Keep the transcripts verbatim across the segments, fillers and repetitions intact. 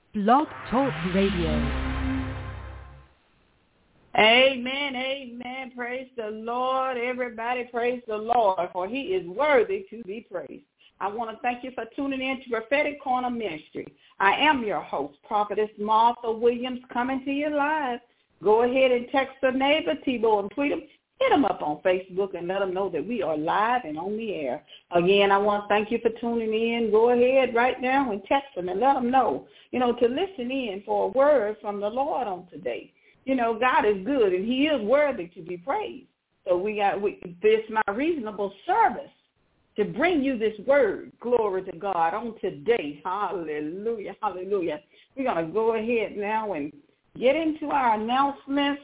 Blog Talk Radio. Amen, amen. Praise the Lord. Everybody praise the Lord, for he is worthy to be praised. I want to thank you for tuning in to Prophetic Corner Ministry. I am your host, Prophetess Martha Williams, coming to you live. Go ahead and text a neighbor, T-Bo, and tweet them. Hit them up on Facebook and let them know that we are live and on the air. Again, I want to thank you for tuning in. Go ahead right now and text them and let them know, you know, to listen in for a word from the Lord on today. You know, God is good, and he is worthy to be praised. So we got we, this my reasonable service to bring you this word, glory to God, on today. Hallelujah, hallelujah. We're going to go ahead now and get into our announcements.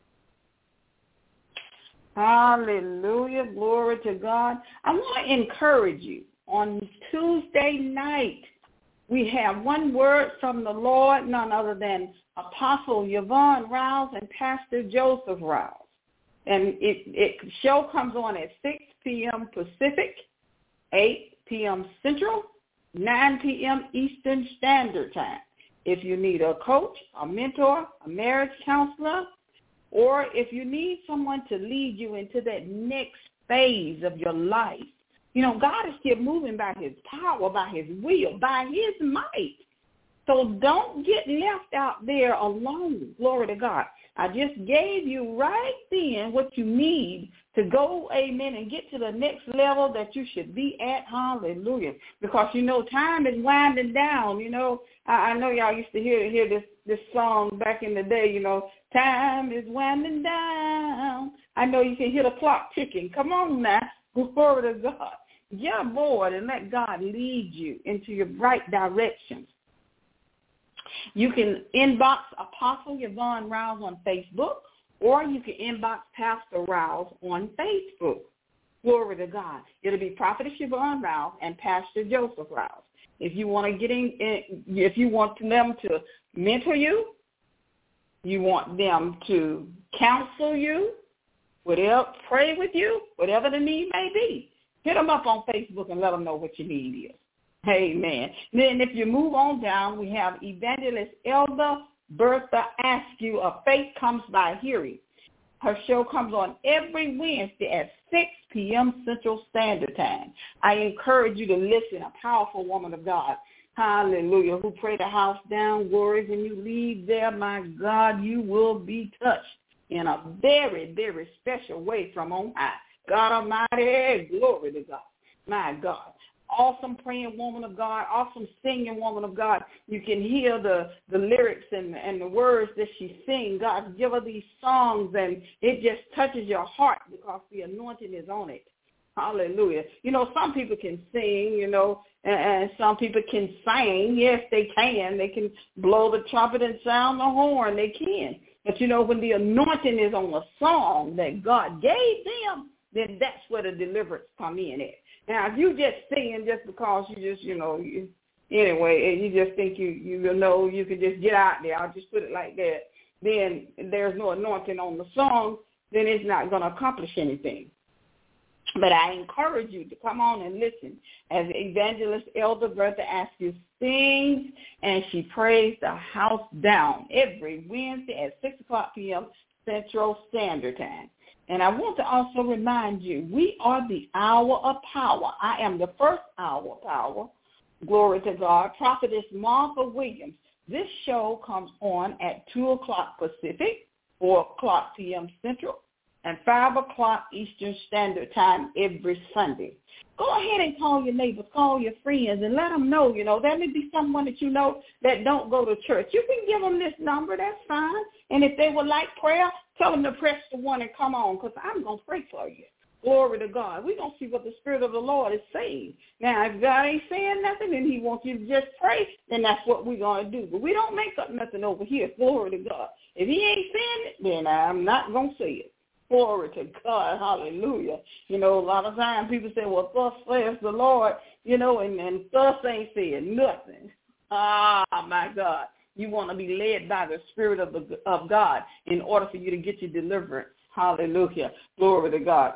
Hallelujah, glory to God. I want to encourage you. On Tuesday night, we have one word from the Lord, none other than Apostle Yvonne Rouse and Pastor Joseph Rouse. And it, it show comes on at six p.m. Pacific, eight p.m. Central, nine p.m. Eastern Standard Time. If you need a coach, a mentor, a marriage counselor, or if you need someone to lead you into that next phase of your life, you know, God is still moving by his power, by his will, by his might. So don't get left out there alone. Glory to God. I just gave you right then what you need to go, amen, and get to the next level that you should be at. Hallelujah. Because, you know, time is winding down. You know, I, I know y'all used to hear hear this, this song back in the day, you know, time is winding down. I know you can hear the clock ticking. Come on now. Glory to God. Get aboard and let God lead you into your right directions. You can inbox Apostle Yvonne Rouse on Facebook, or you can inbox Pastor Rouse on Facebook. Glory to God. It'll be Prophetess Yvonne Rouse and Pastor Joseph Rouse. If you want to get in, if you want them to mentor you, you want them to counsel you, whatever, pray with you, whatever the need may be, hit them up on Facebook and let them know what your need is. Amen. Then if you move on down, we have Evangelist Elder Bertha Askew of Faith Comes by Hearing. Her show comes on every Wednesday at six p.m. Central Standard Time. I encourage you to listen, a powerful woman of God. Hallelujah. Who pray the house down, glory. When you leave there, my God, you will be touched in a very, very special way from on high. God Almighty, glory to God. My God. Awesome praying woman of God, awesome singing woman of God. You can hear the, the lyrics and, and the words that she sings. God give her these songs, and it just touches your heart because the anointing is on it. Hallelujah. You know, some people can sing, you know, and, and some people can sing. Yes, they can. They can blow the trumpet and sound the horn. They can. But, you know, when the anointing is on a song that God gave them, then that's where the deliverance come in at. Now, if you just singing just because you just, you know, you, anyway, and you just think you, you know, you can just get out there, I'll just put it like that, then there's no anointing on the song, then it's not going to accomplish anything. But I encourage you to come on and listen as Evangelist Elder Bertha Askew sings and she prays the house down every Wednesday at six o'clock p.m. Central Standard Time. And I want to also remind you, we are the hour of power. I am the first hour of power. Glory to God. Prophetess Martha Williams. This show comes on at two o'clock Pacific, four o'clock p.m. Central, and five o'clock Eastern Standard Time every Sunday. Go ahead and call your neighbors, call your friends, and let them know, you know, there may be someone that you know that don't go to church. You can give them this number, that's fine. And if they would like prayer, tell them to press the one and come on, because I'm going to pray for you. Glory to God. We're going to see what the Spirit of the Lord is saying. Now, if God ain't saying nothing and he wants you to just pray, then that's what we're going to do. But we don't make up nothing over here. Glory to God. If he ain't saying it, then I'm not going to say it. Glory to God. Hallelujah. You know, a lot of times people say, well, thus says the Lord, you know, and, and thus ain't saying nothing. Ah, my God. You want to be led by the Spirit of, the, of God in order for you to get your deliverance. Hallelujah. Glory to God.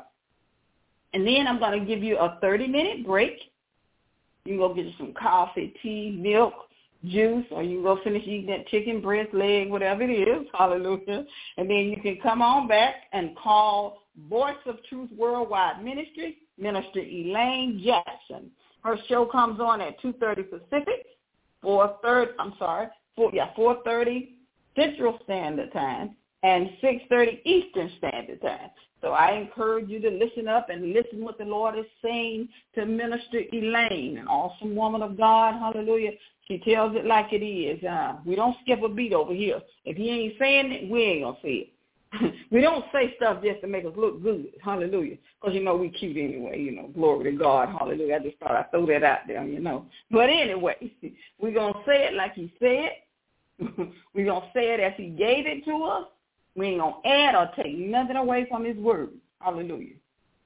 And then I'm going to give you a thirty-minute break. You can go get you some coffee, tea, milk, juice, or you can go finish eating that chicken breast leg, whatever it is, hallelujah. And then you can come on back and call Voice of Truth Worldwide Ministry, Minister Elaine Jackson. Her show comes on at two thirty Pacific, four thirty, I'm sorry, four, yeah, four thirty Central Standard Time, and six thirty Eastern Standard Time. So I encourage you to listen up and listen what the Lord is saying to Minister Elaine, an awesome woman of God, hallelujah. She tells it like it is. Uh, we don't skip a beat over here. If he ain't saying it, we ain't going to say it. We don't say stuff just to make us look good, hallelujah, because, you know, we cute anyway, you know, glory to God, hallelujah. I just thought I'd throw that out there, you know. But anyway, we're going to say it like he said. We're going to say it as he gave it to us. We ain't going to add or take nothing away from his word. Hallelujah.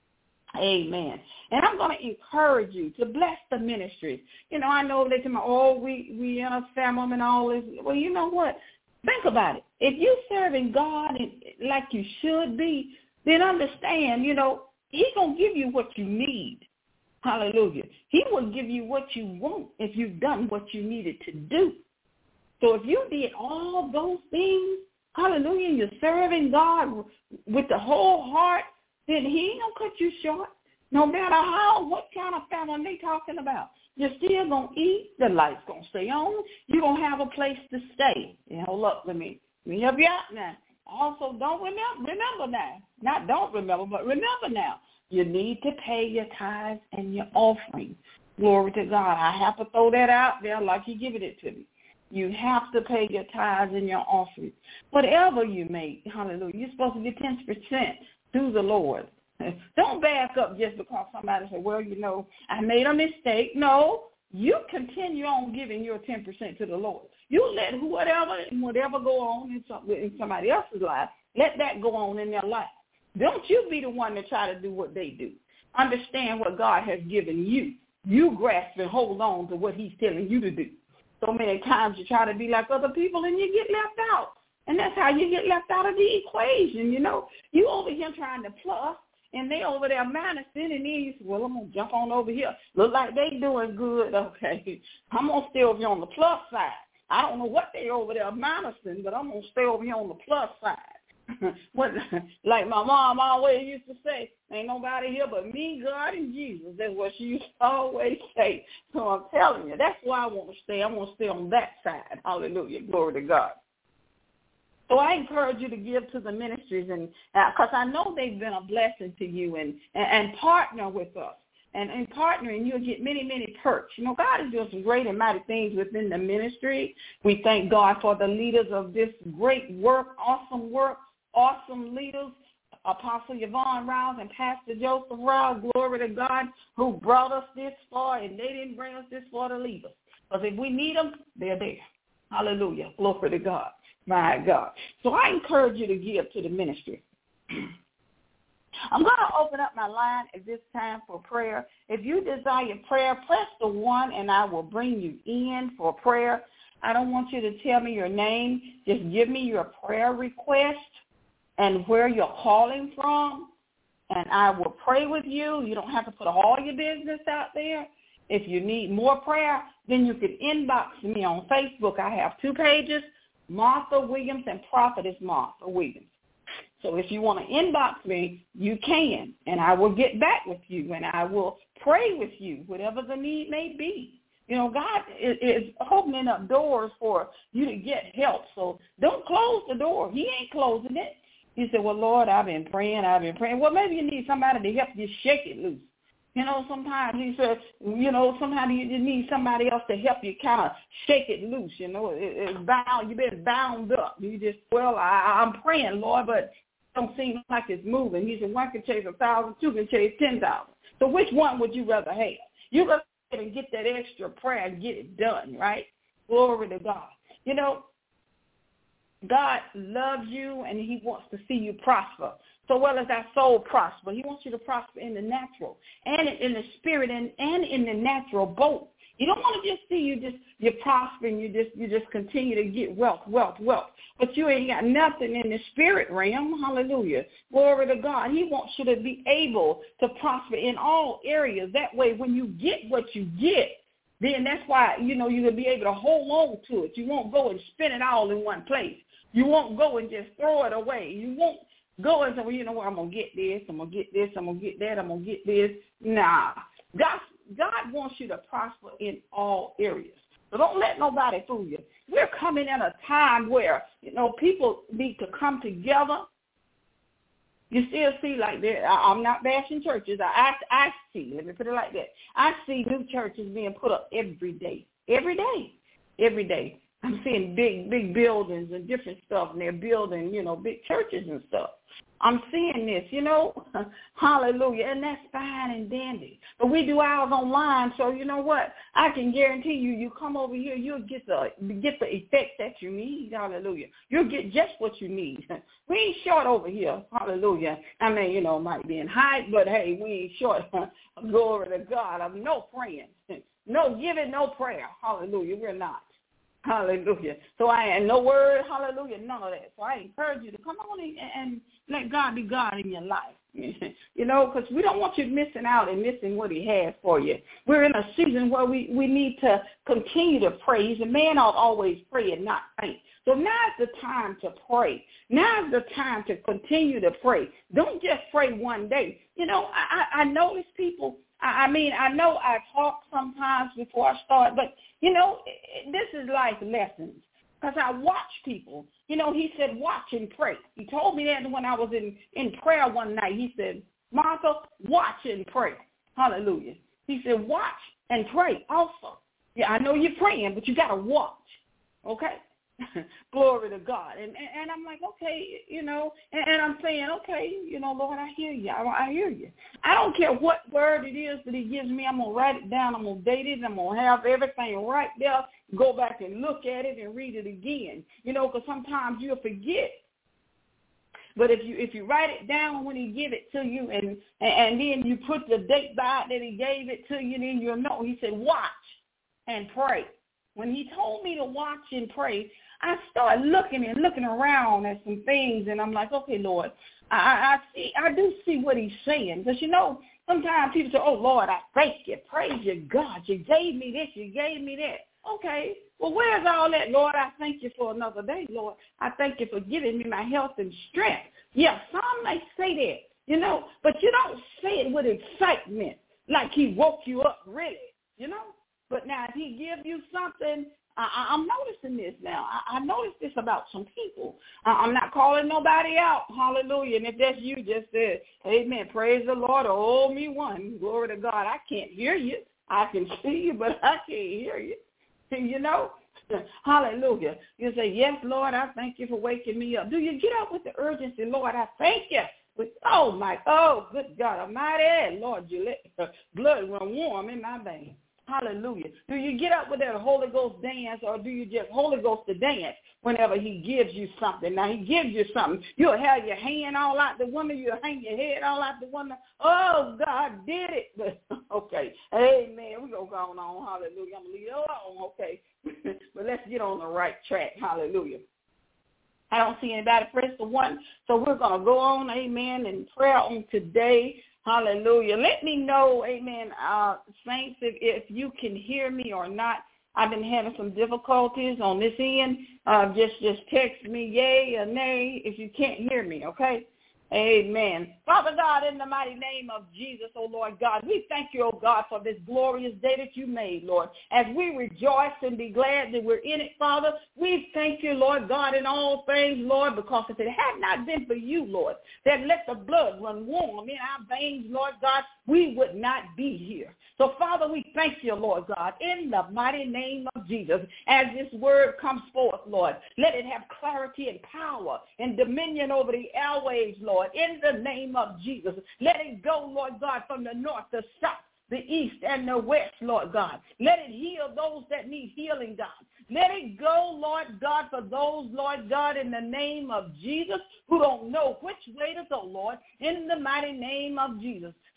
Amen. And I'm going to encourage you to bless the ministry. You know, I know they say, oh, we, we in a family and all this. Well, you know what? Think about it. If you're serving God like you should be, then understand, you know, he's going to give you what you need. Hallelujah. He will give you what you want if you've done what you needed to do. So if you did all those things, hallelujah, you're serving God with the whole heart, then he ain't going to cut you short. No matter how, what kind of family they talking about. You're still going to eat. The light's going to stay on. You're going to have a place to stay. And hold up, let me, let me help you out now. Also, don't remember, remember now. Not don't remember, but remember now. You need to pay your tithes and your offering. Glory to God. I have to throw that out there like he giving it to me. You have to pay your tithes and your offering. Whatever you make, hallelujah, you're supposed to give ten percent to the Lord. Don't back up just because somebody said, well, you know, I made a mistake. No, you continue on giving your ten percent to the Lord. You let whatever and whatever go on in, some, in somebody else's life, let that go on in their life. Don't you be the one to try to do what they do. Understand what God has given you. You grasp and hold on to what he's telling you to do. So many times you try to be like other people and you get left out. And that's how you get left out of the equation, you know. You over here trying to plus, and they over there minusing, and then you say, well, I'm going to jump on over here. Look like they doing good. Okay, I'm going to stay over here on the plus side. I don't know what they over there minusing, but I'm going to stay over here on the plus side. What, like my mom always used to say, ain't nobody here but me, God, and Jesus. That's what she used to always say. So I'm telling you, that's why I want to stay. I want to stay on that side. Hallelujah. Glory to God. So I encourage you to give to the ministries, and because uh, I know they've been a blessing to you, and, and, and partner with us. And in partnering, you'll get many, many perks. You know, God is doing some great and mighty things within the ministry. We thank God for the leaders of this great work, awesome work, awesome leaders, Apostle Yvonne Rouse and Pastor Joseph Rouse, glory to God, who brought us this far, and they didn't bring us this far to leave us. Because if we need them, they're there. Hallelujah. Glory to God. My God. So I encourage you to give to the ministry. I'm going to open up my line at this time for prayer. If you desire prayer, press the one, and I will bring you in for prayer. I don't want you to tell me your name. Just give me your prayer request and where you're calling from, and I will pray with you. You don't have to put all your business out there. If you need more prayer, then you can inbox me on Facebook. I have two pages, Martha Williams and Prophetess Martha Williams. So if you want to inbox me, you can, and I will get back with you, and I will pray with you, whatever the need may be. You know, God is, is opening up doors for you to get help, so don't close the door. He ain't closing it. He said, well, Lord, I've been praying, I've been praying. Well, maybe you need somebody to help you shake it loose. You know, sometimes he said, you know, sometimes you just need somebody else to help you kind of shake it loose. You know, it, it's bound, you've been bound up. You just, well, I, I'm praying, Lord, but it don't seem like it's moving. He said, one can chase a thousand, two can chase ten thousand. So which one would you rather have? You go ahead and get that extra prayer and get it done, right? Glory to God. You know, God loves you, and he wants to see you prosper. So well as our soul prosper. He wants you to prosper in the natural and in the spirit and, and in the natural both. You don't want to just see you just, you're prospering, you just, you just continue to get wealth, wealth, wealth. But you ain't got nothing in the spirit realm. Hallelujah. Glory to God. He wants you to be able to prosper in all areas. That way when you get what you get, then that's why, you know, you'll be able to hold on to it. You won't go and spend it all in one place. You won't go and just throw it away. You won't go and say, well, you know what, I'm going to get this, I'm going to get this, I'm going to get that, I'm going to get this. Nah. God, God wants you to prosper in all areas. So don't let nobody fool you. We're coming in a time where, you know, people need to come together. You still see like that. I'm not bashing churches. I, I, I see, let me put it like that. I see new churches being put up every day, every day, every day. I'm seeing big, big buildings and different stuff, and they're building, you know, big churches and stuff. I'm seeing this, you know, hallelujah, and that's fine and dandy. But we do ours online, so you know what? I can guarantee you, you come over here, you'll get the get the effect that you need, hallelujah. You'll get just what you need. We ain't short over here, hallelujah. I mean, you know, might be in height, but hey, we ain't short. Glory to God. I'm no praying, no giving, no prayer, hallelujah. We're not. Hallelujah. So I and no word, hallelujah, none of that. So I encourage you to come on and, and let God be God in your life. You know, because we don't want you missing out and missing what he has for you. We're in a season where we, we need to continue to pray. He's a man ought always pray and not faint. So now's the time to pray. Now's the time to continue to pray. Don't just pray one day. You know, I, I notice people, I, I mean, I know I talk sometimes before I start, but, you know, this is like lessons. Because I watch people. You know, he said, watch and pray. He told me that when I was in, in prayer one night. He said, Martha, watch and pray. Hallelujah. He said, watch and pray also. Yeah, I know you're praying, but you got to watch. Okay? Glory to God. And, and and I'm like, okay, you know, and, and I'm saying, okay, you know, Lord, I hear you. I, I hear you. I don't care what word it is that he gives me. I'm going to write it down. I'm going to date it. I'm going to have everything right there. Go back and look at it and read it again. You know, because sometimes you'll forget. But if you if you write it down when he give it to you and, and then you put the date by it that he gave it to you, then you'll know. He said, watch and pray. When he told me to watch and pray, I started looking and looking around at some things, and I'm like, okay, Lord, I, I see, I do see what he's saying. Because, you know, sometimes people say, oh, Lord, I thank you. Praise you, God. You gave me this. You gave me that. Okay, well, where's all that, Lord? I thank you for another day, Lord. I thank you for giving me my health and strength. Yeah, some may say that, you know, but you don't say it with excitement like he woke you up really, you know. But now if he give you something, I, I'm noticing this now. I, I noticed this about some people. I, I'm not calling nobody out. Hallelujah. And if that's you, just said, amen, praise the Lord, oh, me one. Glory to God. I can't hear you. I can see you, but I can't hear you. You know? Hallelujah. You say, yes, Lord, I thank you for waking me up. Do you get up with the urgency, Lord, I thank you. With, oh, my, oh, good God Almighty, Lord, you let the blood run warm in my veins. Hallelujah. Do you get up with that Holy Ghost dance, or do you just Holy Ghost to dance whenever he gives you something? Now, he gives you something. You'll have your hand all out the window. You'll hang your head all out the window. Oh, God did it. But, okay. Amen. We're going to go on. Hallelujah. I'm going to leave it alone. Okay. But let's get on the right track. Hallelujah. I don't see anybody press the one, so we're going to go on, amen, in prayer on today. Hallelujah. Let me know, amen, uh, saints, if, if you can hear me or not. I've been having some difficulties on this end. Uh, just, just text me yay or nay if you can't hear me, okay? Amen. Father God, in the mighty name of Jesus, oh Lord God, we thank you, oh God, for this glorious day that you made, Lord. As we rejoice and be glad that we're in it, Father, we thank you, Lord God, in all things, Lord, because if it had not been for you, Lord, that let the blood run warm in our veins, Lord God, we would not be here. So, Father, we thank you, Lord God, in the mighty name of Jesus. As this word comes forth, Lord, let it have clarity and power and dominion over the airwaves, Lord, in the name of Jesus. Let it go, Lord God, from the north, the south, the east, and the west, Lord God. Let it heal those that need healing, God. Let it go, Lord God, for those, Lord God, in the name of Jesus, who don't know which way to go, Lord, in the mighty name of Jesus.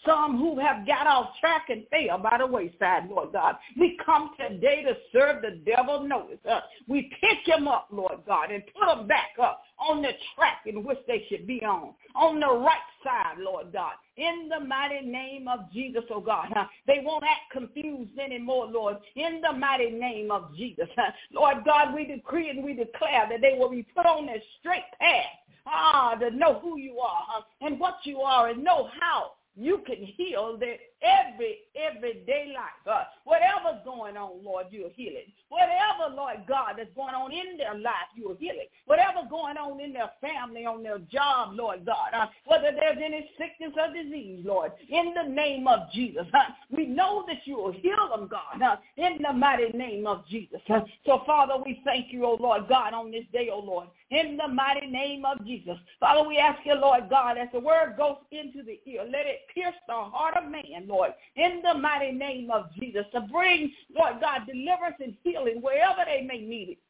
some who have got off track and fell by the wayside, Lord God. We come today to serve the devil notice. Uh, we pick him up, Lord God, and put him back up on the track in which they should be on, on the right side, Lord God. In the mighty name of Jesus, oh God. Huh? They won't act confused anymore, Lord. In the mighty name of Jesus. Huh? Lord God, we decree and we declare that they will be put on their straight path. Ah, to know who you are, huh? And what you are, and know how you can heal their every, everyday life. Uh, whatever's going on, Lord, you'll heal it. Whatever, Lord God, that's going on in their life, you'll heal it. Whatever's going on in their family, on their job, Lord God, uh, whether there's any sickness or disease, Lord, in the name of Jesus, uh, we know that you will heal them, God, uh, in the mighty name of Jesus. Uh, so, Father, we thank you, oh Lord God, on this day, oh Lord, in the mighty name of Jesus. Father, we ask you, Lord God, as the word goes into the ear, let it pierce the heart of man, Lord, in the mighty name of Jesus, to bring, Lord God, deliverance and healing wherever they may need it.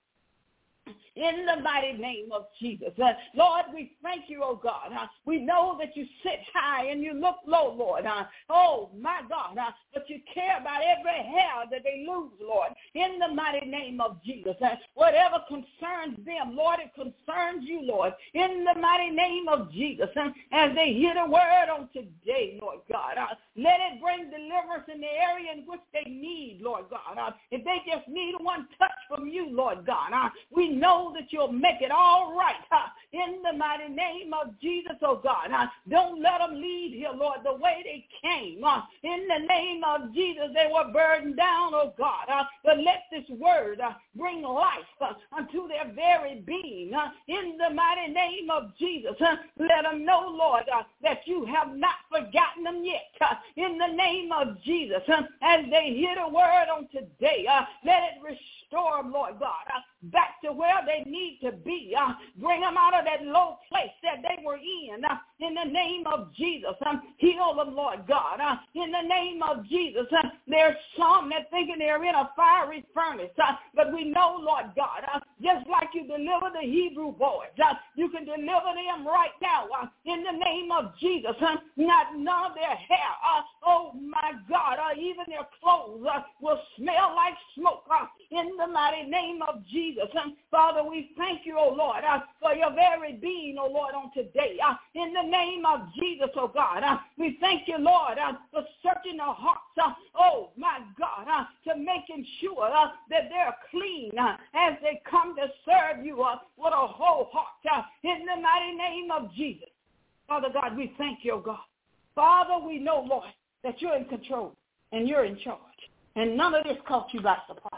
In the mighty name of Jesus. Uh, Lord, we thank you, oh God. Uh, we know that you sit high and you look low, Lord. Uh, oh, my God. Uh, but you care about every hair that they lose, Lord. In the mighty name of Jesus. Uh, whatever concerns them, Lord, it concerns you, Lord. In the mighty name of Jesus. Uh, as they hear the word on today, Lord God. Uh, let it bring deliverance in the area in which they need, Lord God. Uh, if they just need one touch from you, Lord God, uh, we know that you'll make it all right huh? in the mighty name of Jesus, oh God. Huh? Don't let them leave here, Lord, the way they came. Huh? In the name of Jesus, they were burdened down, oh God. Huh? But let this word uh, bring life uh, unto their very being. Huh? In the mighty name of Jesus, huh? Let them know, Lord, uh, that you have not forgotten them yet. Huh? In the name of Jesus, huh? As they hear the word on today, uh, let it restore them, Lord God, uh, back to where they need to be. Uh, bring them out of that low place that they were in. Uh, in the name of Jesus, um, heal them, Lord God. Uh, in the name of Jesus, uh, there's some that thinking they're in a fiery furnace. Uh, but we know, Lord God, uh, just like you deliver the Hebrew boys, uh, you can deliver them right now. Uh, in the name of Jesus, uh, not none of their hair, uh, oh my God, uh, even their clothes uh, will smell like smoke. Uh, in the mighty name of Jesus, um, Father, we thank you, oh Lord, uh, for your very being, oh Lord, on today. Uh, in the name of Jesus, oh God, uh, we thank you, Lord, uh, for searching our hearts, uh, oh my God, uh, to making sure uh, that they're clean uh, as they come to serve you uh, with a whole heart. Uh, in the mighty name of Jesus, Father God, we thank you, oh God. Father, we know, Lord, that you're in control and you're in charge, and none of this caught you by surprise.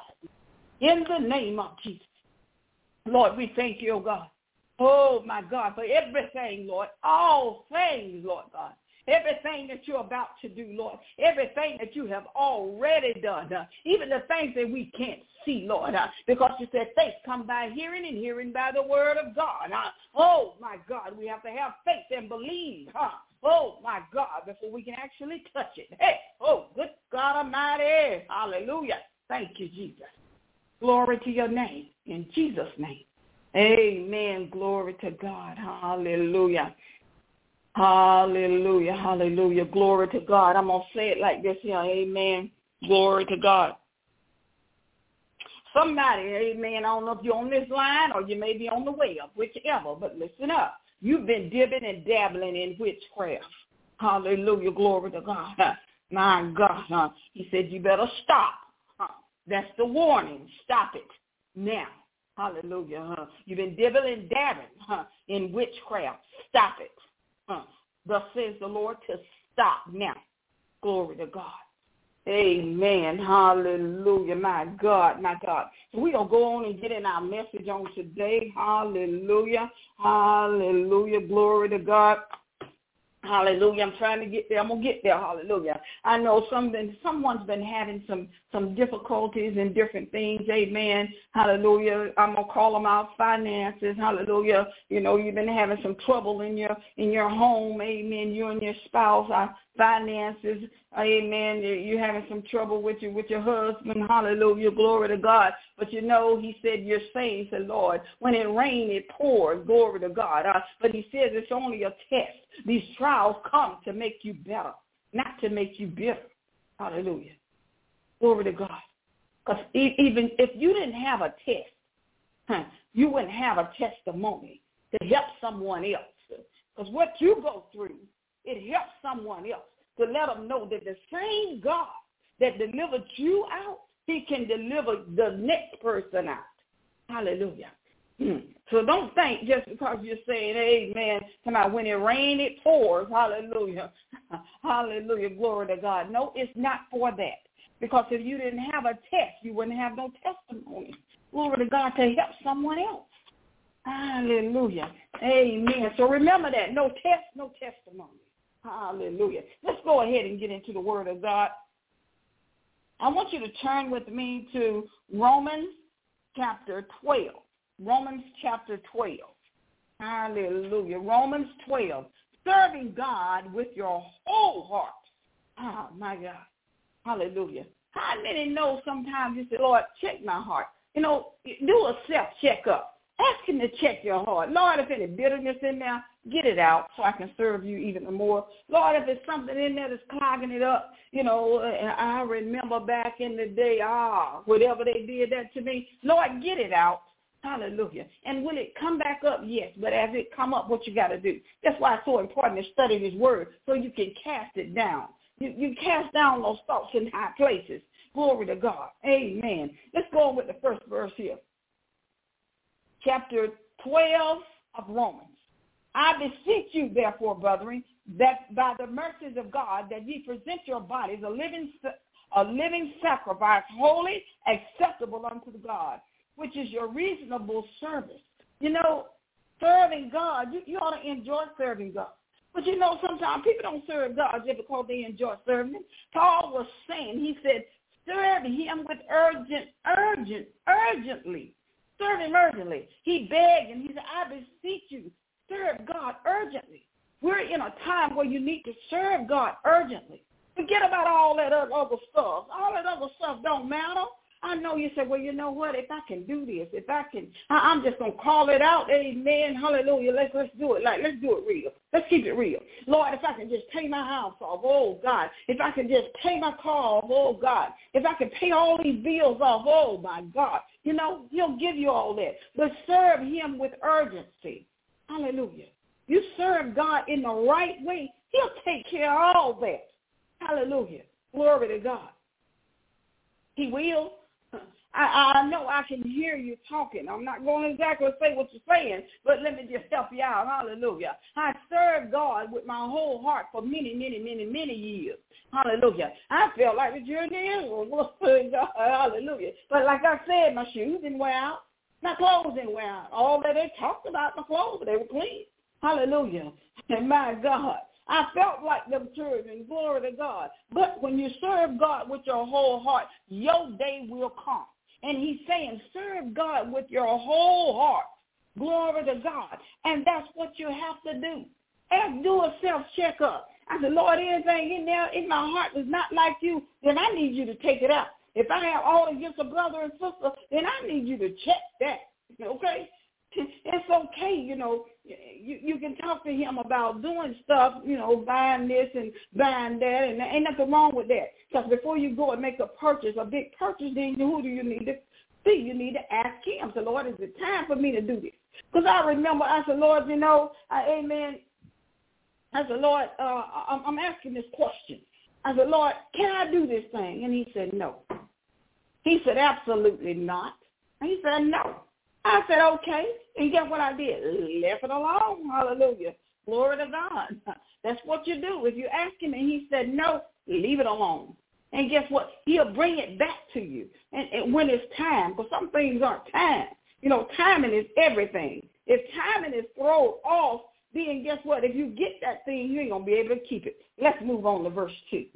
In the name of Jesus. Lord, we thank you, oh God. Oh, my God, for everything, Lord. All things, Lord God. Everything that you're about to do, Lord. Everything that you have already done. Uh, even the things that we can't see, Lord. Uh, because you said faith come by hearing and hearing by the word of God. Uh, oh, my God, we have to have faith and believe. Huh? Oh, my God, before we can actually touch it. Hey, oh, good God Almighty. Hallelujah. Thank you, Jesus. Glory to your name, in Jesus' name. Amen. Glory to God. Hallelujah. Hallelujah. Hallelujah. Glory to God. I'm going to say it like this here. Amen. Glory to God. Somebody, amen, I don't know if you're on this line or you may be on the way up, whichever, but listen up. You've been dipping and dabbling in witchcraft. Hallelujah. Glory to God. My God. Huh? He said you better stop. That's the warning. Stop it now. Hallelujah. Huh? You've been dibbling and dabbing huh, in witchcraft. Stop it. Huh? Thus says the Lord to stop now. Glory to God. Amen. Hallelujah. My God, my God. So we're going to go on and get in our message on today. Hallelujah. Hallelujah. Glory to God. Hallelujah. I'm trying to get there. I'm going to get there. Hallelujah. I know some been, someone's been having some, some difficulties and different things. Amen. Hallelujah. I'm going to call them out finances. Hallelujah. You know, you've been having some trouble in your in your home. Amen. You and your spouse are finances. Amen. You're having some trouble with your, with your husband. Hallelujah. Glory to God. But you know, he said, you're saying to the Lord, when it rains, it pours. Glory to God. Uh, but he says it's only a test. These trials come to make you better. not to make you bitter. Hallelujah. Glory to God. Because even if you didn't have a test, huh, you wouldn't have a testimony to help someone else. Because what you go through, it helps someone else to let them know that the same God that delivered you out, he can deliver the next person out. Hallelujah. Hmm. So don't think just because you're saying, amen, come out, when it rains, it pours. Hallelujah. Hallelujah. Glory to God. No, it's not for that. Because if you didn't have a test, you wouldn't have no testimony. Glory to God, to help someone else. Hallelujah. Amen. So remember that. No test, no testimony. Hallelujah. Let's go ahead and get into the Word of God. I want you to turn with me to Romans chapter twelve. Romans chapter twelve. Hallelujah. Romans twelve. Serving God with your whole heart. Oh, my God. Hallelujah. How many know sometimes you say, Lord, check my heart? You know, do a self-checkup. Ask him to check your heart. Lord, if any bitterness in there, get it out so I can serve you even more. Lord, if there's something in there that's clogging it up, you know, I remember back in the day, ah, whatever they did that to me, Lord, get it out. Hallelujah. And will it come back up? Yes. But as it come up, what you got to do? That's why it's so important to study his word so you can cast it down. You, you cast down those thoughts in high places. Glory to God. Amen. Let's go on with the first verse here. Chapter twelve of Romans. I beseech you, therefore, brethren, that by the mercies of God, that ye present your bodies a living, a living sacrifice, holy, acceptable unto God, which is your reasonable service. You know, serving God, you, you ought to enjoy serving God. But you know, sometimes people don't serve God just because they enjoy serving him. Paul was saying, he said, serve him with urgent, urgent, urgently. Serve him urgently. He begged and he said, I beseech you, serve God urgently. We're in a time where you need to serve God urgently. Forget about all that other stuff. All that other stuff don't matter. I know you say, well, you know what? If I can do this, if I can, I, I'm just going to call it out. Amen. Hallelujah. Let's, let's do it. Like, let's do it real. Let's keep it real. Lord, if I can just pay my house off, oh, God. If I can just pay my car off, oh, God. If I can pay all these bills off, oh, my God. You know, he'll give you all that. But serve him with urgency. Hallelujah. You serve God in the right way, he'll take care of all that. Hallelujah. Glory to God. He will. I, I know I can hear you talking. I'm not going to exactly say what you're saying, but let me just help you out. Hallelujah. I served God with my whole heart for many, many, many, many years. Hallelujah. I felt like the journey is. Hallelujah. But like I said, my shoes didn't wear out. My clothes didn't wear out. All that they talked about, my clothes, they were clean. Hallelujah. And my God, I felt like them children. Glory to God. But when you serve God with your whole heart, your day will come. And he's saying, serve God with your whole heart. Glory to God. And that's what you have to do. And do a self-checkup. I said, Lord, anything in there in my heart is not like you, then I need you to take it out. If I have all against a brother and sister, then I need you to check that. Okay? It's okay, you know, you, you can talk to him about doing stuff, you know, buying this and buying that, and there ain't nothing wrong with that. Because before you go and make a purchase, a big purchase, then who do you need to see? You need to ask him. So, Lord, is it time for me to do this? Because I remember, I said, Lord, you know, I, amen. I said, Lord, uh, I'm, I'm asking this question. I said, Lord, can I do this thing? And he said, no. He said, absolutely not. And he said, no. I said, okay. And guess what I did? Left it alone. Hallelujah. Glory to God. That's what you do. If you ask him and he said no, leave it alone. And guess what? He'll bring it back to you. And, and when it's time, because some things aren't time. You know, timing is everything. If timing is thrown off, then guess what? If you get that thing, you ain't going to be able to keep it. Let's move on to verse two.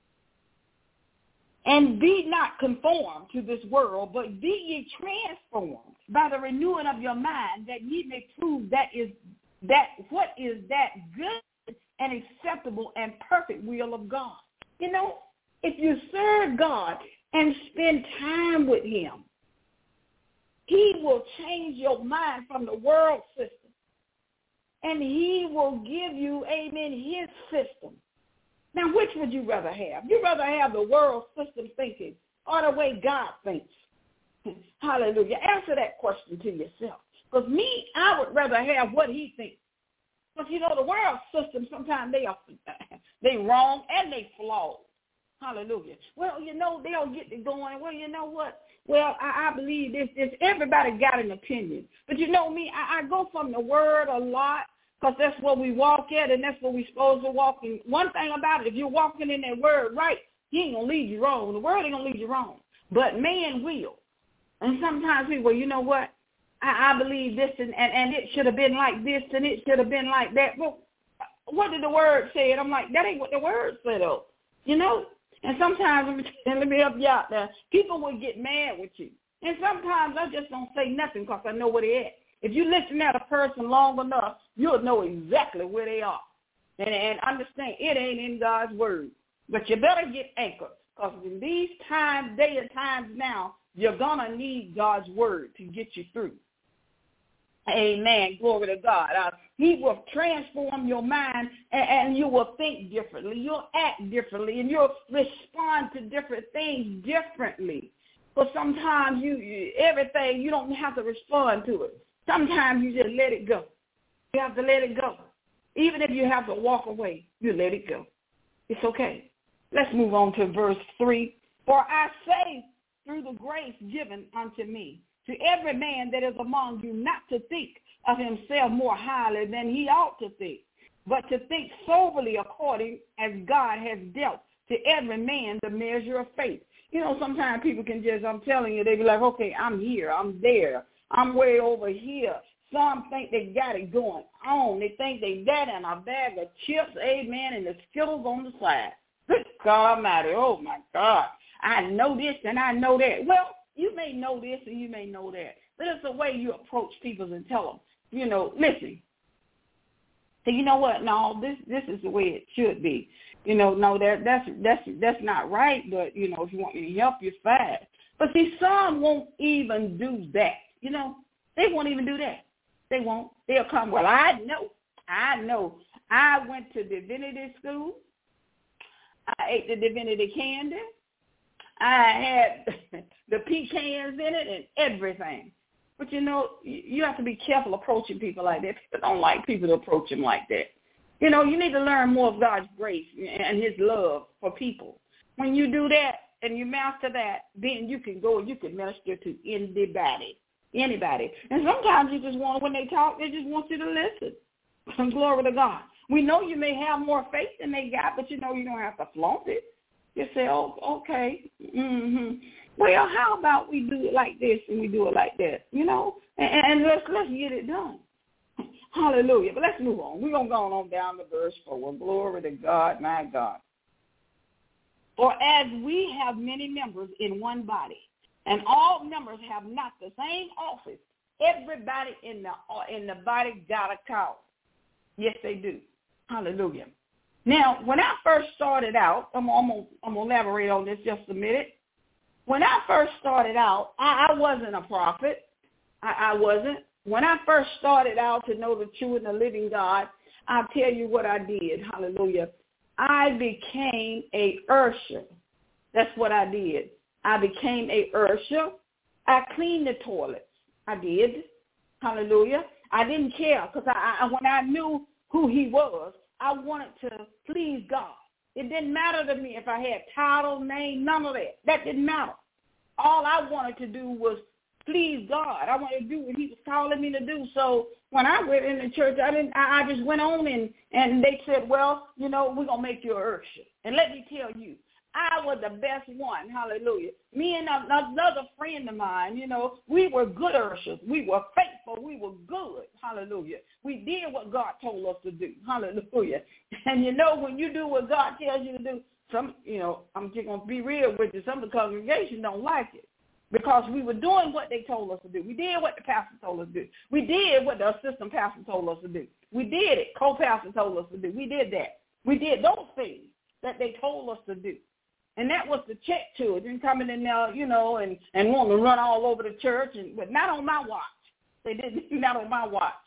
And be not conformed to this world, but be ye transformed by the renewing of your mind, that ye may prove that is that what is that good and acceptable and perfect will of God. You know, if you serve God and spend time with him, he will change your mind from the world system. And he will give you, amen, his system. Now, which would you rather have? You'd rather have the world system thinking or the way God thinks? Hallelujah. Answer that question to yourself. Because me, I would rather have what he thinks. But, you know, the world system, sometimes they are they wrong and they flawed. Hallelujah. Well, you know, they'll get to going, well, you know what? Well, I, I believe this, this. Everybody got an opinion. But you know me, I, I go from the word a lot because that's where we walk at and that's where we're supposed to walk. And one thing about it, if you're walking in that word right, he ain't going to lead you wrong. The word ain't going to lead you wrong. But man will. And sometimes people, well, you know what? I, I believe this and, and, and it should have been like this and it should have been like that. Well, what did the word say? And I'm like, that ain't what the word said, though. You know? And sometimes, let me, let me help you out there, people will get mad with you. And sometimes I just don't say nothing because I know where they're at. If you listen at a person long enough, you'll know exactly where they are. And, and understand, it ain't in God's word. But you better get anchored because in these times, day and times now, you're going to need God's word to get you through. Amen. Glory to God. Uh, he will transform your mind and, and you will think differently. You'll act differently and you'll respond to different things differently. But sometimes you, you everything, you don't have to respond to it. Sometimes you just let it go. You have to let it go. Even if you have to walk away, you let it go. It's okay. Let's move on to verse three. For I say through the grace given unto me, to every man that is among you, not to think of himself more highly than he ought to think, but to think soberly according as God has dealt to every man the measure of faith. You know, sometimes people can just, I'm telling you, they be like, okay, I'm here, I'm there, I'm way over here. Some think they got it going on. They think they that and a bag of chips, amen, and the Skittles on the side. Good God Almighty, oh my God, I know this and I know that. Well, you may know this and you may know that, but it's the way you approach people and tell them, you know, listen, so you know what? No, this this is the way it should be. You know, no, that that's that's that's not right. But you know, if you want me to help you, fast. But see, some won't even do that. You know, they won't even do that. They won't. They'll come. Well, I know, I know. I went to divinity school. I ate the divinity candy. I had the pecans in it and everything. But, you know, you have to be careful approaching people like that. People don't like people to approach them like that. You know, you need to learn more of God's grace and his love for people. When you do that and you master that, then you can go and you can minister to anybody, anybody. And sometimes you just want, when they talk, they just want you to listen. Glory to God. We know you may have more faith than they got, but, you know, you don't have to flaunt it. You say, oh, okay, mm-hmm. Well, how about we do it like this and we do it like that, you know, and, and let's let's get it done. Hallelujah. But let's move on. We're going to go on down to verse four. Glory to God, my God. For as we have many members in one body, and all members have not the same office, everybody in the in the body got a call. Yes, they do. Hallelujah. Now, when I first started out, I'm, I'm going I'm to elaborate on this just a minute. When I first started out, I, I wasn't a prophet. I, I wasn't. When I first started out to know the true and the living God, I'll tell you what I did. Hallelujah. I became a usher. That's what I did. I became a usher. I cleaned the toilets. I did. Hallelujah. I didn't care because I, I, when I knew who he was, I wanted to please God. It didn't matter to me if I had title, name, none of that. That didn't matter. All I wanted to do was please God. I wanted to do what he was calling me to do. So when I went in the church, I didn't. I, I just went on and, and they said, well, you know, we're going to make you an usher. And let me tell you, I was the best one. Hallelujah. Me and another friend of mine, you know, we were good ushers. We were faithful. We were good. Hallelujah. We did what God told us to do. Hallelujah. And, you know, when you do what God tells you to do, some, you know, I'm just going to be real with you. Some of the congregation don't like it because we were doing what they told us to do. We did what the pastor told us to do. We did what the assistant pastor told us to do. We did it. Co-pastor told us to do. We did that. We did those things that they told us to do. And that was the check children coming in there, you know, and, and wanting to run all over the church, and but not on my watch. They didn't, not on my watch.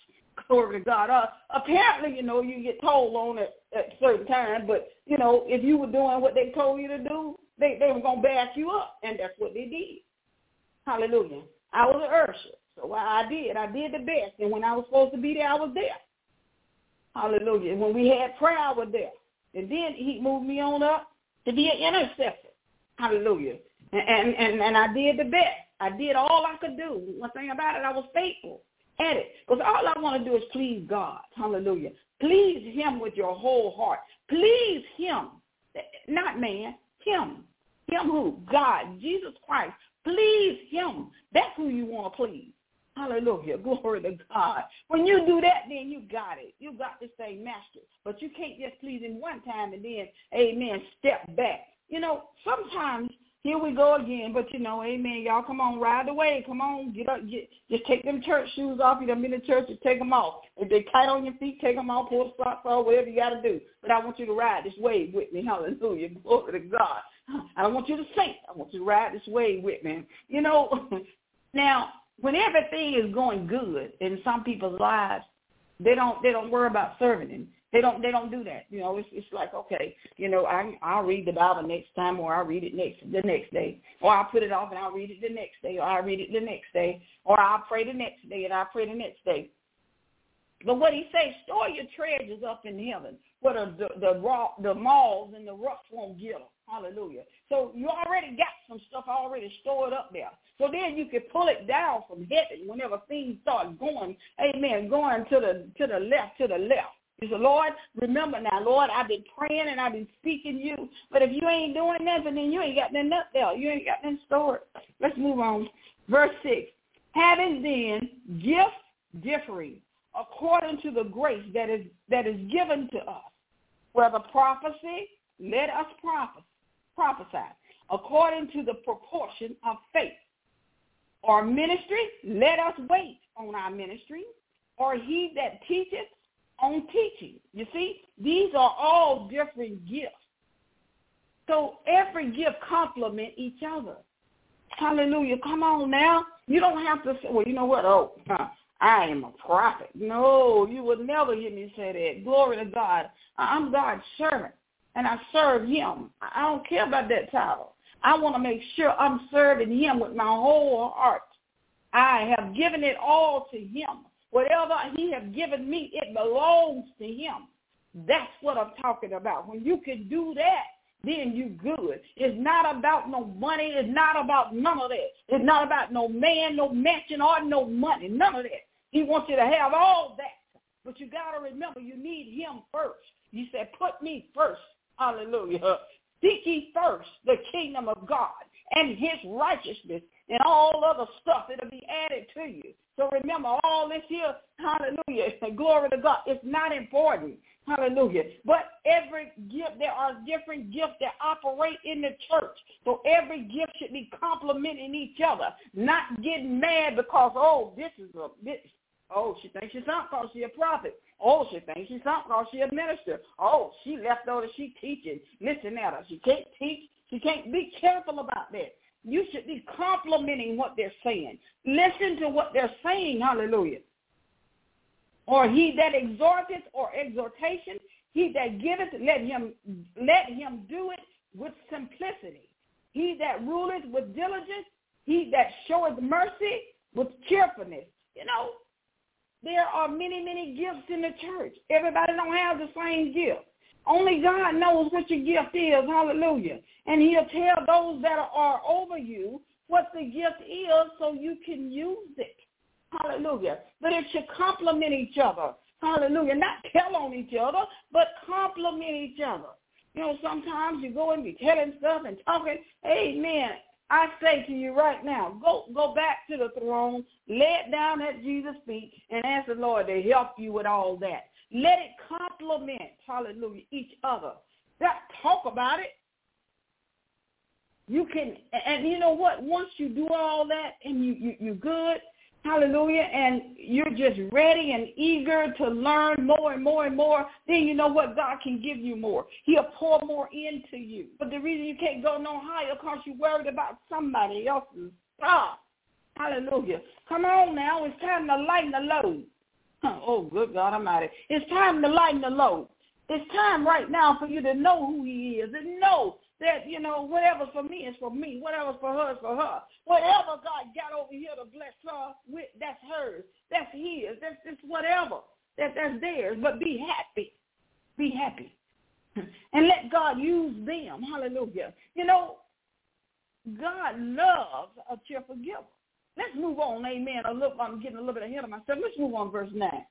Glory to God. Uh, apparently, you know, you get told on at, at certain times, but, you know, if you were doing what they told you to do, they, they were going to back you up, and that's what they did. Hallelujah. I was an usher, so what I did, I did the best, and when I was supposed to be there, I was there. Hallelujah. When we had prayer, I was there. And then he moved me on up to be an intercessor. Hallelujah. And, and, and, and I did the best. I did all I could do. One thing about it, I was faithful at it. Because all I want to do is please God. Hallelujah. Please him with your whole heart. Please him. Not man. Him. Him who? God. Jesus Christ. Please him. That's who you want to please. Hallelujah. Glory to God. When you do that, then you got it. You got this thing mastered. But you can't just please him one time and then, amen, step back. You know, sometimes here we go again, but, you know, amen, y'all, come on, ride the wave. Come on, get up, get, just take them church shoes off. You done been in church, just take them off. If they tight on your feet, take them off, pull the socks off, whatever you got to do. But I want you to ride this wave with me. Hallelujah. Glory to God. I don't want you to sink. I want you to ride this wave with me. You know, now, when everything is going good in some people's lives, they don't they don't worry about serving him. They don't they don't do that. You know, it's it's like, okay, you know, I I'll read the Bible next time, or I'll read it next the next day, or I'll put it off and I'll read it the next day, or I'll read it the next day, or I'll pray the next day and I'll pray the next day. But what he says, store your treasures up in heaven, where the the the, raw, the malls and the rust won't get them. Hallelujah. So you already got some stuff already stored up there. So then you can pull it down from heaven whenever things start going, amen, going to the to the left, to the left. You say, Lord, remember now, Lord, I've been praying and I've been speaking you. But if you ain't doing nothing, then you ain't got nothing up there. You ain't got nothing stored. Let's move on. Verse six. Having then gifts differing according to the grace that is that is given to us, whether prophecy, let us prophesy, prophesy according to the proportion of faith. Or ministry, let us wait on our ministry. Or he that teacheth, on teaching. You see, these are all different gifts. So every gift complement each other. Hallelujah. Come on now. You don't have to say, well, you know what? Oh, huh, I am a prophet. No, you would never hear me say that. Glory to God. I'm God's servant, and I serve him. I don't care about that title. I want to make sure I'm serving him with my whole heart. I have given it all to him. Whatever he has given me, it belongs to him. That's what I'm talking about. When you can do that, then you good. It's not about no money. It's not about none of that. It's not about no man, no mansion, or no money. None of that. He wants you to have all that. But you got to remember, you need him first. You said, put me first. Hallelujah. Seek ye first the kingdom of God and his righteousness, and all other stuff that'll be added to you. So remember, all this here, hallelujah, glory to God, it's not important. Hallelujah. But every gift, there are different gifts that operate in the church. So every gift should be complementing each other, not getting mad because, oh, this is a, this, oh, she thinks she's something because she's a prophet. Oh, she thinks she's something because she's a minister. Oh, she left over, she teaching. Listen at her. She can't teach. She can't. Be careful about that. You should be complimenting what they're saying. Listen to what they're saying. Hallelujah. Or he that exhorteth, or exhortation, he that giveth, let him let him do it with simplicity. He that ruleth with diligence, he that showeth mercy with cheerfulness. You know, there are many, many gifts in the church. Everybody don't have the same gift. Only God knows what your gift is. Hallelujah. And he'll tell those that are over you what the gift is so you can use it. Hallelujah. But it should complement each other. Hallelujah. Not tell on each other, but complement each other. You know, sometimes you go and be telling stuff and talking. Amen. I say to you right now, go go back to the throne, lay it down at Jesus' feet, and ask the Lord to help you with all that. Let it complement, hallelujah, each other. Not talk about it. You can, and you know what? Once you do all that and you, you, you're good, hallelujah, and you're just ready and eager to learn more and more and more, then you know what? God can give you more. He'll pour more into you. But the reason you can't go no higher because you're worried about somebody else's stuff. Hallelujah. Come on now. It's time to lighten the load. Oh, good God Almighty. It's time to lighten the load. It's time right now for you to know who he is and know that, you know, whatever's for me is for me. Whatever's for her is for her. Whatever God got over here to bless her with, that's hers. That's his. That's just whatever. That, that's theirs. But be happy. Be happy. And let God use them. Hallelujah. You know, God loves a cheerful giver. Let's move on, amen. A little, I'm getting a little bit ahead of myself. Let's move on, verse nine.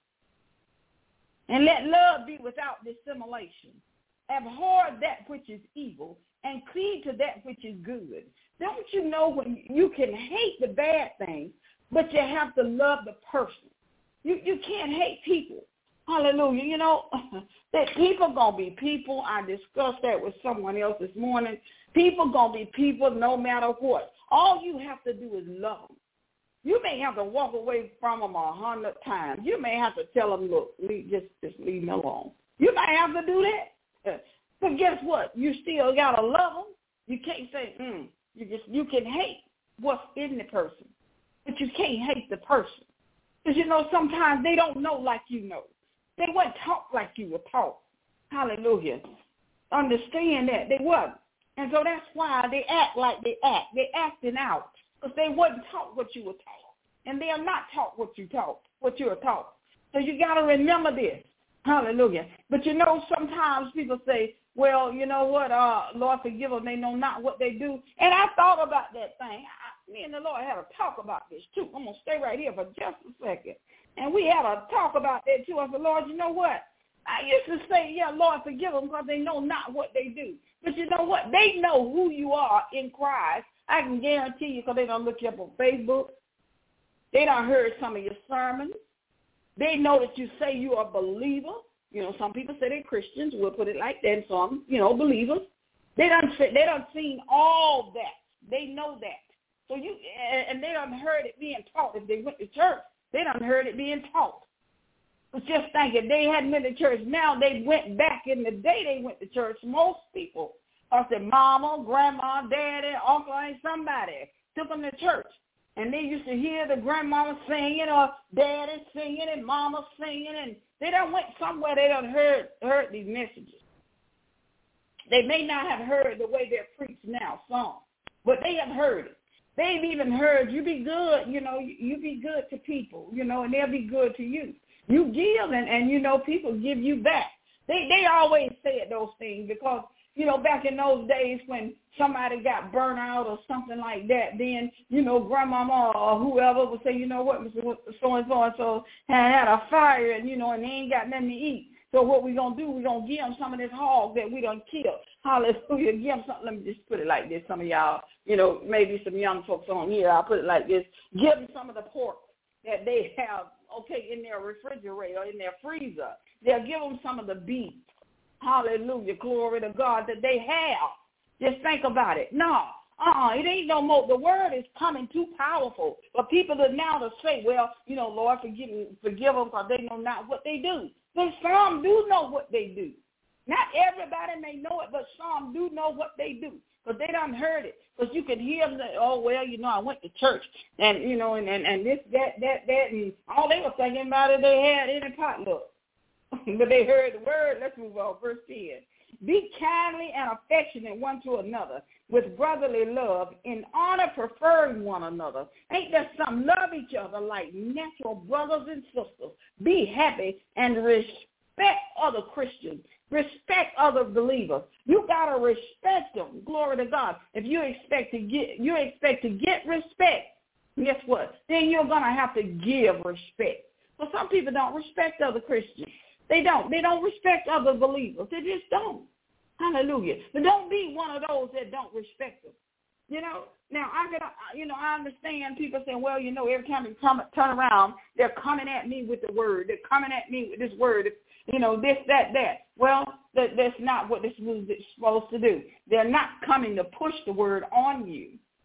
And let love be without dissimulation. Abhor that which is evil and cleave to that which is good. Don't you know when you can hate the bad things, but you have to love the person. You you can't hate people. Hallelujah. You know, that people going to be people. I discussed that with someone else this morning. People going to be people no matter what. All you have to do is love them. You may have to walk away from them a hundred times. You may have to tell them, look, leave, just, just leave me alone. You may have to do that. But guess what? You still got to love them. You can't say, mm. You just you can hate what's in the person, but you can't hate the person. Because, you know, sometimes they don't know like you know. They weren't taught like you were taught. Hallelujah. Understand that. They weren't. And so that's why they act like they act. They're acting out because they wasn't taught what you were taught. And they are not taught what you taught, what you were taught. So you got to remember this. Hallelujah. But, you know, sometimes people say, well, you know what, uh, Lord, forgive them. They know not what they do. And I thought about that thing. I, me and the Lord had a talk about this, too. I'm going to stay right here for just a second. And we had a talk about that, too. I said, Lord, you know what? I used to say, yeah, Lord, forgive them because they know not what they do. But you know what? They know who you are in Christ. I can guarantee you because they don't look you up on Facebook. They done heard some of your sermons. They know that you say you are a believer. You know, some people say they're Christians. We'll put it like that. Some, you know, believers. They done, they done seen all that. They know that. So you, and they done heard it being taught. If they went to church, they done heard it being taught. But just think, if they hadn't been to church now, they went back in the day they went to church. Most people, or said mama, grandma, daddy, uncle, and somebody took them to church. And they used to hear the grandmama singing or daddy singing and mama singing. And they done went somewhere they done heard, heard these messages. They may not have heard the way they're preached now, some, but they have heard it. They've even heard, you be good, you know, you be good to people, you know, and they'll be good to you. You give, and, and, you know, people give you back. They they always said those things because, you know, back in those days when somebody got burnt out or something like that, then, you know, grandmama or whoever would say, you know what, so-and-so and so had had a fire and, you know, and they ain't got nothing to eat. So what we going to do, we're going to give them some of this hog that we done killed. Hallelujah. Give them something. Let me just put it like this. Some of y'all, you know, maybe some young folks on here, I'll put it like this. Give them some of the pork that they have, okay, in their refrigerator, in their freezer. They'll give them some of the beef. Hallelujah. Glory to God that they have. Just think about it. No. Uh-uh. It ain't no more. The word is coming too powerful for people to now to say, well, you know, Lord, forgive me, forgive them because they know not what they do. But some do know what they do. Not everybody may know it, but some do know what they do because they done heard it. Because you can hear them say, oh, well, you know, I went to church and, you know, and, and, and this, that, that, that, and all they were thinking about it, they had any potluck. But they heard the word. Let's move on. Verse ten. Be kindly and affectionate one to another with brotherly love, in honor preferring one another. Ain't that something? Love each other like natural brothers and sisters. Be happy and respect other Christians. Respect other believers. You gotta respect them. Glory to God. If you expect to get, you expect to get respect. Guess what? Then you're gonna have to give respect. But some people don't respect other Christians. They don't. They don't respect other believers. They just don't. Hallelujah. But don't be one of those that don't respect them. You know, now I could, you know, I understand people saying, well, you know, every time they come, turn around, they're coming at me with the word. They're coming at me with this word, you know, this, that, that. Well, that, that's not what this was supposed to do. They're not coming to push the word on you.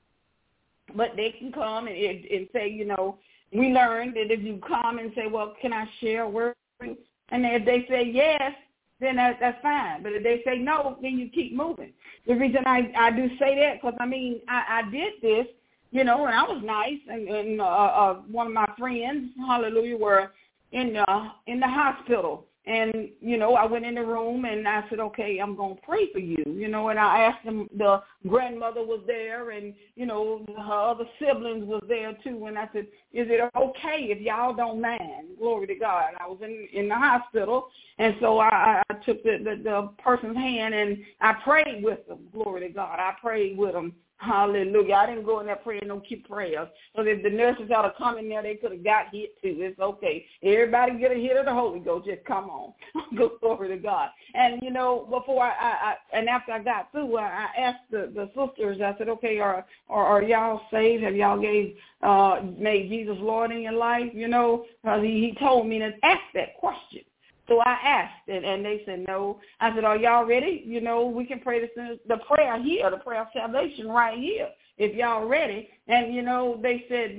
But they can come and, and say, you know, we learned that if you come and say, well, can I share a word? And if they say yes, then that, that's fine. But if they say no, then you keep moving. The reason I, I do say that, because, I mean, I, I did this, you know, and I was nice. And, and uh, uh, one of my friends, hallelujah, were in the, in the hospital. And, you know, I went in the room and I said, okay, I'm going to pray for you, you know, and I asked them, the grandmother was there and, you know, her other siblings was there too. And I said, is it okay if y'all don't mind? Glory to God. I was in, in the hospital. And so I, I took the, the, the person's hand and I prayed with them. Glory to God. I prayed with them. Hallelujah. I didn't go in there praying no keep prayers. So if the nurses ought to come in there, they could have got hit too. It's okay. Everybody get a hit of the Holy Ghost. Just come on. Glory to God. And, you know, before I, I, I and after I got through, I, I asked the, the sisters, I said, okay, are, are, are y'all saved? Have y'all gave, uh, made Jesus Lord in your life? You know, uh, he, he told me to ask that question. So I asked, and, and they said no. I said, are y'all ready? You know, we can pray the, the prayer here, the prayer of salvation right here, if y'all ready. And, you know, they said,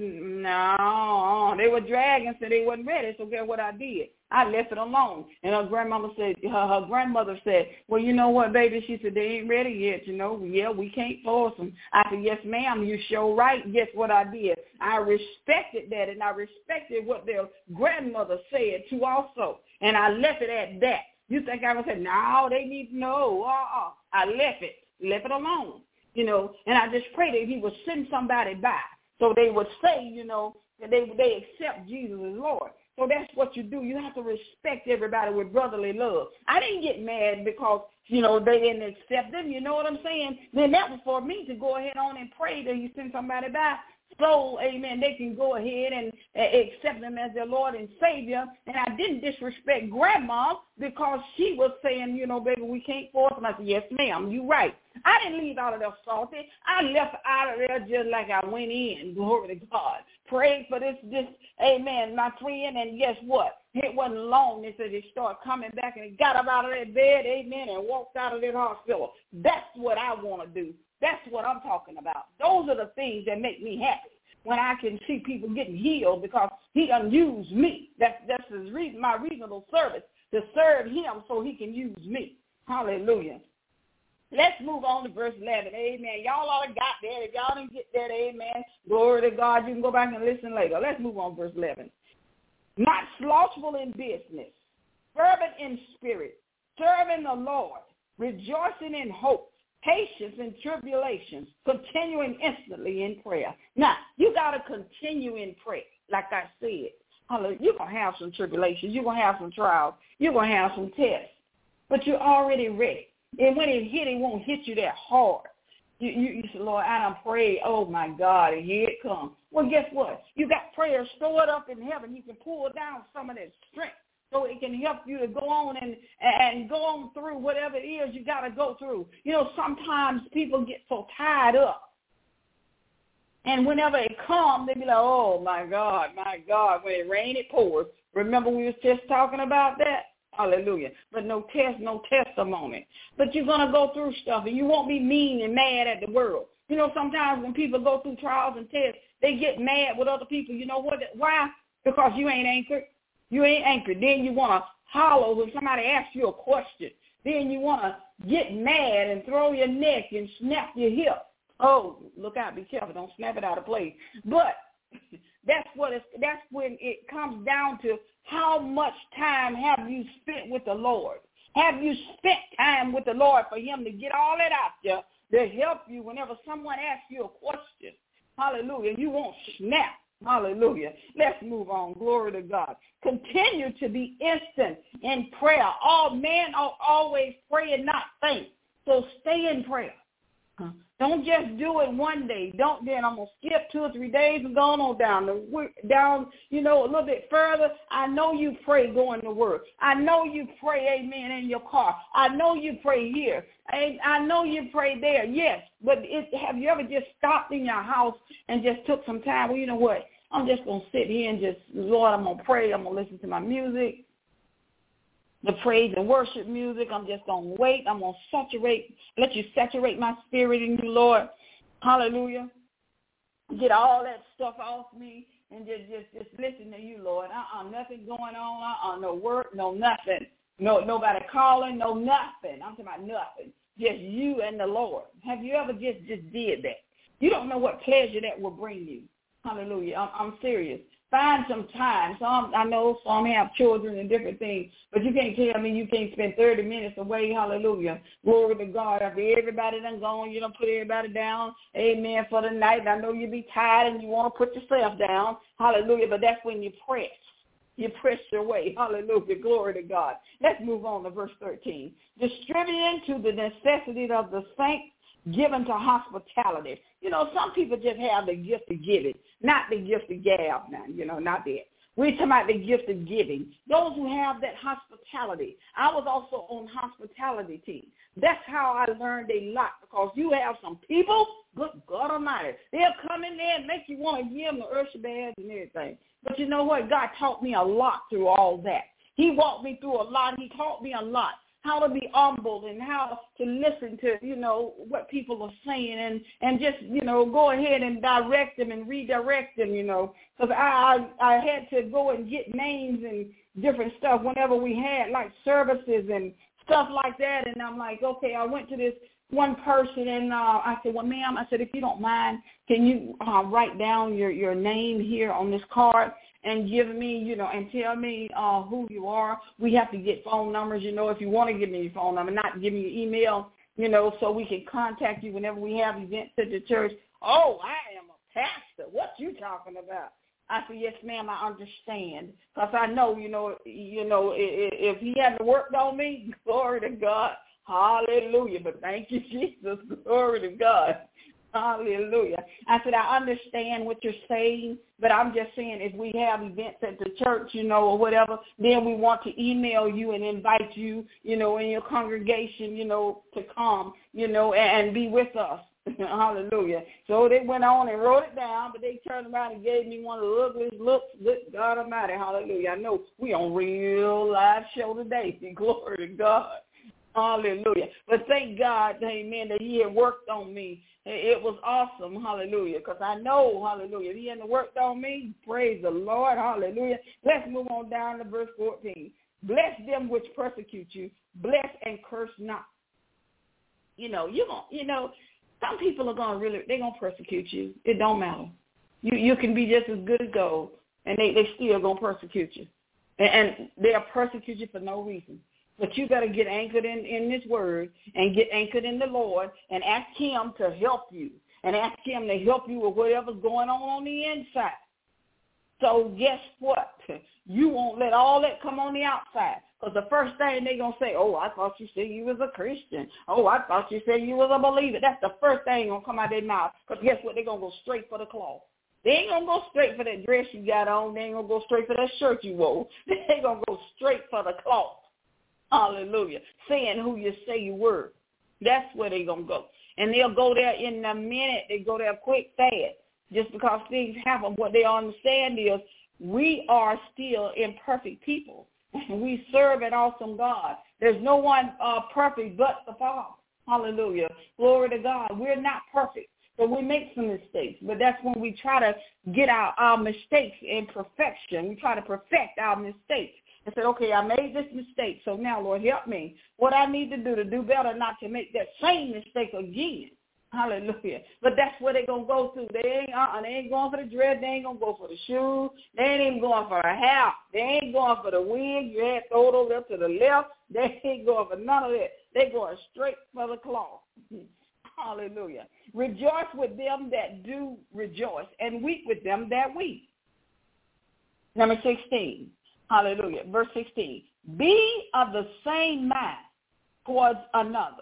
no. They were dragging, said they wasn't ready. So guess what I did? I left it alone. And her grandmother said, her, her grandmother said, well, you know what, baby? She said, they ain't ready yet, you know. Yeah, we can't force them. I said, yes, ma'am, you sure right. Guess what I did? I respected that, and I respected what their grandmother said, too, also. And I left it at that. You think I would say, no, they need to know. Uh-uh. I left it, left it alone, you know. And I just prayed that he would send somebody by so they would say, you know, that they, they accept Jesus as Lord. So that's what you do. You have to respect everybody with brotherly love. I didn't get mad because, you know, they didn't accept them. You know what I'm saying? Then that was for me to go ahead on and pray that you send somebody by. So, amen, they can go ahead and uh, accept them as their Lord and Savior. And I didn't disrespect Grandma because she was saying, you know, baby, we can't force them. I said, yes, ma'am, you're right. I didn't leave out of there salty. I left out of there just like I went in. Glory to God. Prayed for this, this, amen, my friend. And guess what? It wasn't long. They said they started coming back and they got up out of that bed, amen, and walked out of that hospital. That's what I want to do. That's what I'm talking about. Those are the things that make me happy when I can see people getting healed because he done used me. That's, that's his reason, my reasonable service, to serve him so he can use me. Hallelujah. Let's move on to verse eleven. Amen. Y'all ought to got that. If y'all didn't get that, amen, glory to God. You can go back and listen later. Let's move on to verse eleven. Not slothful in business, fervent in spirit, serving the Lord, rejoicing in hope, patience in tribulations, continuing instantly in prayer. Now, you got to continue in prayer, like I said. Hallelujah. You're going to have some tribulations. You're going to have some trials. You're going to have some tests. But you're already ready. And when it hit, it won't hit you that hard. You, you, you say, Lord, I done prayed. Oh, my God, and here it comes. Well, guess what? You got prayers stored up in heaven. You can pull down some of that strength so it can help you to go on and, and go on through whatever it is you got to go through. You know, sometimes people get so tied up. And whenever it comes, they be like, oh, my God, my God, when it rains, it pours. Remember we was just talking about that? Hallelujah. But no test, no testimony. But you're going to go through stuff, and you won't be mean and mad at the world. You know, sometimes when people go through trials and tests, they get mad with other people. You know what? Why? Because you ain't anchored. You ain't anchored. Then you want to holler when somebody asks you a question. Then you want to get mad and throw your neck and snap your hip. Oh, look out, be careful. Don't snap it out of place. But that's what it's, that's when it comes down to how much time have you spent with the Lord. Have you spent time with the Lord for him to get all that out there to help you whenever someone asks you a question? Hallelujah. You won't snap. Hallelujah. Let's move on. Glory to God. Continue to be instant in prayer. All men are always pray and not faint. So stay in prayer. Huh? Don't just do it one day. Don't then I'm gonna skip two or three days and go on down the down, you know, a little bit further. I know you pray going to work. I know you pray, amen, in your car. I know you pray here. I, I know you pray there. Yes, but it, have you ever just stopped in your house and just took some time? Well, you know what? I'm just gonna sit here and just, Lord, I'm gonna pray. I'm gonna listen to my music. The praise and worship music. I'm just going to wait. I'm going to saturate, let you saturate my spirit in you, Lord. Hallelujah. Get all that stuff off me and just, just, just listen to you, Lord. Uh-uh, nothing going on. Uh-uh, no work, no nothing. No, nobody calling, no nothing. I'm talking about nothing. Just you and the Lord. Have you ever just, just did that? You don't know what pleasure that will bring you. Hallelujah. I'm, I'm serious. find some time. Some, I know some have children and different things, but you can't tell me you can't spend thirty minutes away, hallelujah. Glory to God. After everybody done gone, you don't put everybody down, amen, for the night. I know you be tired and you want to put yourself down, hallelujah, but that's when you press. You press your way. Hallelujah. Glory to God. Let's move on to verse thirteen. Distributing to the necessities of the saints, given to hospitality. You know, some people just have the gift of giving, not the gift of gab now, you know, not that. We're talking about the gift of giving. Those who have that hospitality. I was also on hospitality team. That's how I learned a lot, because you have some people, good God Almighty, they'll come in there and make you want to give them the Ursha bags and everything. But you know what? God taught me a lot through all that. He walked me through a lot. He taught me a lot. How to be humble and how to listen to, you know, what people are saying and, and just, you know, go ahead and direct them and redirect them, you know, because I, I I had to go and get names and different stuff whenever we had, like, services and stuff like that. And I'm like, okay, I went to this one person and uh, I said, well, ma'am, I said, if you don't mind, can you uh, write down your, your name here on this card and give me, you know, and tell me uh, who you are. We have to get phone numbers, you know, if you want to give me your phone number, not give me your email, you know, so we can contact you whenever we have events at the church. Oh, I am a pastor. What you talking about? I said, yes, ma'am, I understand. Because I know, you know, you know, if, if he hadn't worked on me, glory to God, hallelujah. But thank you, Jesus, glory to God. Hallelujah. I said, I understand what you're saying, but I'm just saying if we have events at the church, you know, or whatever, then we want to email you and invite you, you know, in your congregation, you know, to come, you know, and, and be with us. Hallelujah. So they went on and wrote it down, but they turned around and gave me one of the ugliest looks. Good God Almighty. Hallelujah. I know we on real live show today. Glory to God. Hallelujah. But thank God, amen, that he had worked on me. It was awesome, hallelujah, because I know, hallelujah, if he hadn't worked on me, praise the Lord, hallelujah. Let's move on down to verse fourteen. Bless them which persecute you. Bless and curse not. You know, you going you know, some people are going to really, they're going to persecute you. It don't matter. You you can be just as good as gold, and they, they still going to persecute you. And, and they'll persecute you for no reason. But you got to get anchored in, in this word and get anchored in the Lord and ask him to help you and ask him to help you with whatever's going on on the inside. So guess what? You won't let all that come on the outside. Because the first thing they're going to say, oh, I thought you said you was a Christian. Oh, I thought you said you was a believer. That's the first thing going to come out of their mouth. Because guess what? They're going to go straight for the cloth. They ain't going to go straight for that dress you got on. They ain't going to go straight for that shirt you wore. They're going to go straight for the cloth. Hallelujah. Saying who you say you were. That's where they're going to go. And they'll go there in a minute. They go there quick, fast. Just because things happen, what they understand is we are still imperfect people. We serve an awesome God. There's no one uh, perfect but the Father. Hallelujah. Glory to God. We're not perfect. So we make some mistakes. But that's when we try to get our, our mistakes in perfection. We try to perfect our mistakes. And said, okay, I made this mistake, so now, Lord, help me. What I need to do to do better, not to make that same mistake again. Hallelujah. But that's where they're going to go to. They ain't, uh-uh, they ain't going for the dress. They ain't going to go for the shoes. They ain't even going for the hair. They ain't going for the wig. You had throw it over there to the left. They ain't going for none of that. They're going straight for the cloth. Hallelujah. Rejoice with them that do rejoice, and weep with them that weep. Number sixteen. Hallelujah. Verse sixteen. Be of the same mind towards another.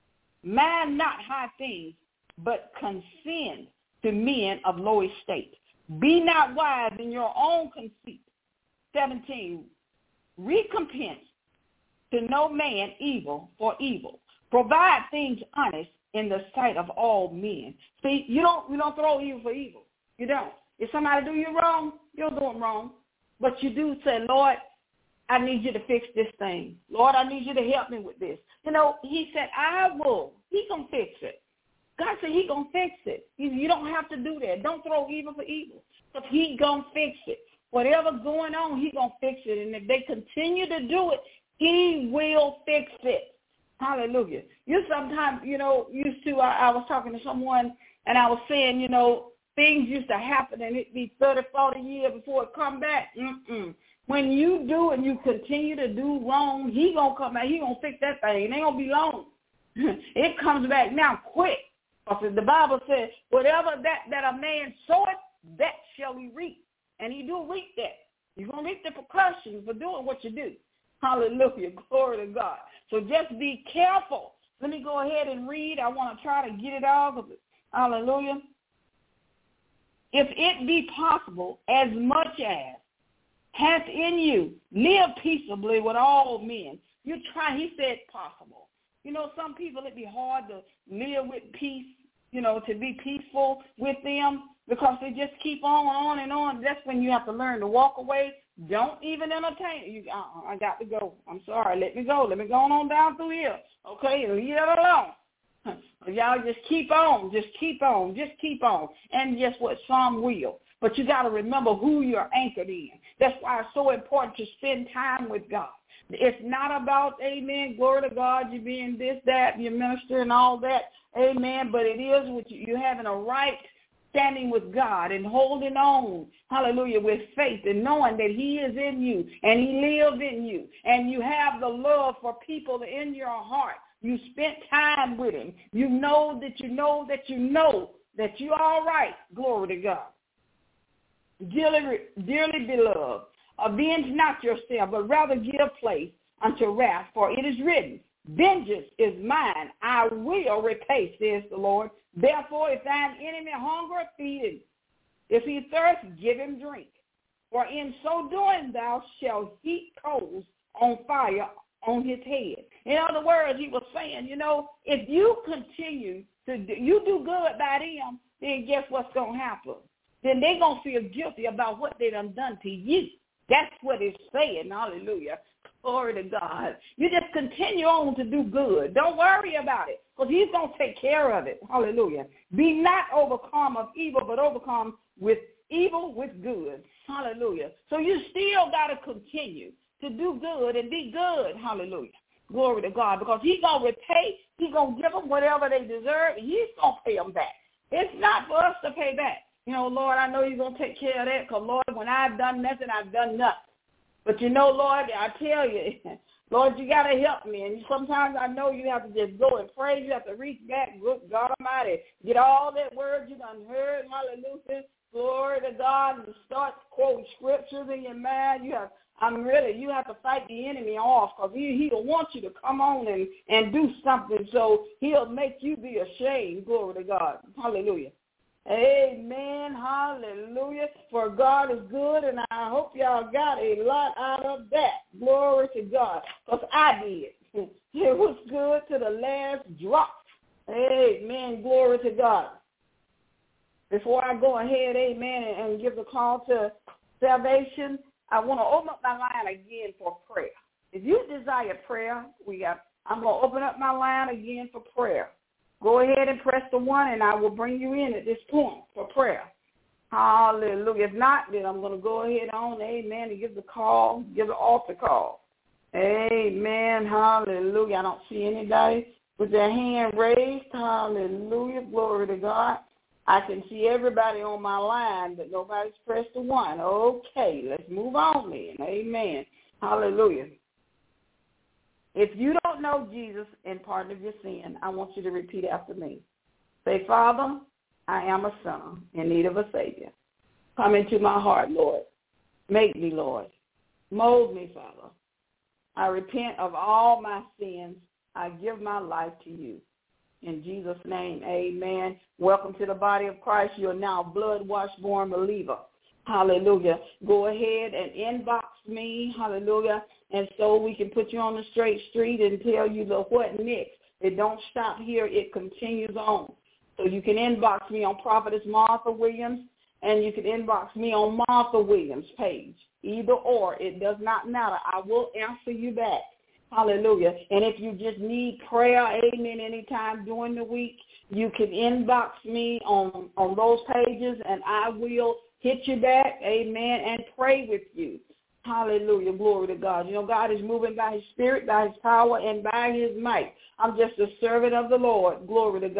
Mind not high things, but consent to men of low estate. Be not wise in your own conceit. seventeen. Recompense to no man evil for evil. Provide things honest in the sight of all men. See, you don't you don't throw evil for evil. You don't. If somebody do you wrong, you don't do them wrong. But you do say, Lord, I need you to fix this thing. Lord, I need you to help me with this. You know, he said, I will. He going to fix it. God said he going to fix it. You, you don't have to do that. Don't throw evil for evil. Because he going to fix it. Whatever's going on, he going to fix it. And if they continue to do it, he will fix it. Hallelujah. You sometimes, you know, used to, I, I was talking to someone, and I was saying, you know, things used to happen and it'd be thirty, forty years before it come back. Mm-mm. When you do and you continue to do wrong, he going to come back. He going to fix that thing. It ain't going to be long. It comes back now quick. Because the Bible says, whatever that, that a man soweth, that shall he reap. And he do reap that. You're going to reap the repercussions for doing what you do. Hallelujah. Glory to God. So just be careful. Let me go ahead and read. I want to try to get it all. Hallelujah. If it be possible, as much as hath in you, live peaceably with all men. You try, he said possible. You know, some people, it'd be hard to live with peace, you know, to be peaceful with them because they just keep on and on and on. That's when you have to learn to walk away. Don't even entertain. You, uh, I got to go. I'm sorry. Let me go. Let me go on down through here. Okay, leave it alone. Y'all just keep on. Just keep on. Just keep on. And guess what? Some will. But you got to remember who you're anchored in. That's why it's so important to spend time with God. It's not about, amen, glory to God, you being this, that, your minister and all that, amen, but it is with you, you having a right standing with God and holding on, hallelujah, with faith and knowing that he is in you and he lives in you and you have the love for people in your heart. You spent time with him. You know that you know that you know that you're all right, glory to God. Dearly, dearly beloved, avenge not yourself, but rather give place unto wrath, for it is written, vengeance is mine, I will repay, says the Lord. Therefore, if thine enemy hunger, feed him. If he thirst, give him drink. For in so doing thou shalt heap coals on fire on his head. In other words, he was saying, you know, if you continue to do, you do good by them, then guess what's going to happen? Then they're going to feel guilty about what they done done to you. That's what it's saying. Hallelujah. Glory to God. You just continue on to do good. Don't worry about it because he's going to take care of it. Hallelujah. Be not overcome of evil, but overcome with evil with good. Hallelujah. So you still got to continue to do good and be good. Hallelujah. Glory to God, because he's going to repay. He's going to give them whatever they deserve, and he's going to pay them back. It's not for us to pay back. You know, Lord, I know you're going to take care of that because, Lord, when I've done nothing, I've done nothing. But, you know, Lord, I tell you, Lord, you got to help me. And sometimes I know you have to just go and pray. You have to reach back, good God Almighty, get all that word you done heard, hallelujah, glory to God, and start quoting scriptures in your mind. You have, I'm really, you have to fight the enemy off because he, he'll want you to come on and, and do something so he'll make you be ashamed, glory to God, hallelujah. Amen. Hallelujah. For God is good, and I hope y'all got a lot out of that. Glory to God. Because I did. It was good to the last drop. Amen. Glory to God. Before I go ahead, amen, and, and give the call to salvation, I want to open up my line again for prayer. If you desire prayer, we got. I'm going to open up my line again for prayer. Go ahead and press the one, and I will bring you in at this point for prayer. Hallelujah. If not, then I'm going to go ahead on, amen, and give the call, give the altar call. Amen. Hallelujah. I don't see anybody with their hand raised. Hallelujah. Glory to God. I can see everybody on my line, but nobody's pressed the one. Okay, let's move on then. Amen. Hallelujah. If you don't know Jesus and pardon of your sin, I want you to repeat after me. Say, Father, I am a sinner in need of a Savior. Come into my heart, Lord. Make me, Lord. Mold me, Father. I repent of all my sins. I give my life to you. In Jesus' name, amen. Welcome to the body of Christ. You're now a blood-washed, born believer. Hallelujah. Go ahead and inbox me. Hallelujah. And so we can put you on the straight street and tell you the what next. It don't stop here. It continues on. So you can inbox me on Prophetess Martha Williams, and you can inbox me on Martha Williams' page. Either or. It does not matter. I will answer you back. Hallelujah. And if you just need prayer, amen, anytime during the week, you can inbox me on, on those pages, and I will hit you back, amen, and pray with you. Hallelujah. Glory to God. You know, God is moving by his spirit, by his power, and by his might. I'm just a servant of the Lord. Glory to God.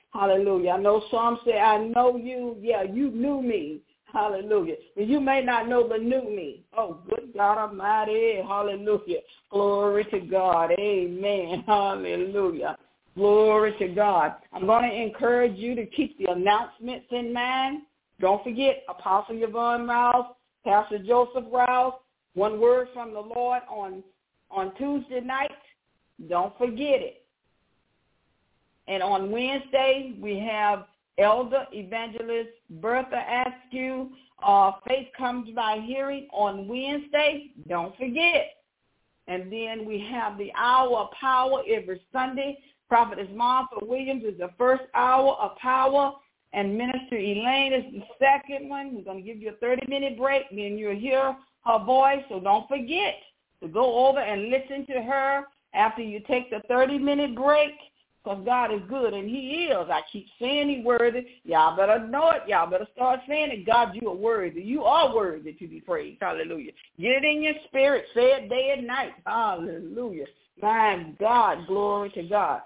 Hallelujah. I know some say, I know you. Yeah, you knew me. Hallelujah. And you may not know the new me. Oh, good God Almighty. Hallelujah. Glory to God. Amen. Hallelujah. Glory to God. I'm going to encourage you to keep the announcements in mind. Don't forget Apostle Yvonne Rouse, Pastor Joseph Rouse, One Word from the Lord on, on Tuesday night. Don't forget it. And on Wednesday, we have Elder Evangelist Bertha Askew. Uh, Faith Comes by Hearing on Wednesday. Don't forget. And then we have the Hour of Power every Sunday. Prophetess Martha Williams is the first hour of power, and Minister Elaine is the second one. We're going to give you a thirty-minute break. Then you'll hear her voice, so don't forget to go over and listen to her after you take the thirty-minute break. Because God is good, and he is. I keep saying he's worthy. Y'all better know it. Y'all better start saying it. God, you are worthy. You are worthy to be praised. Hallelujah. Get it in your spirit. Say it day and night. Hallelujah. My God, glory to God.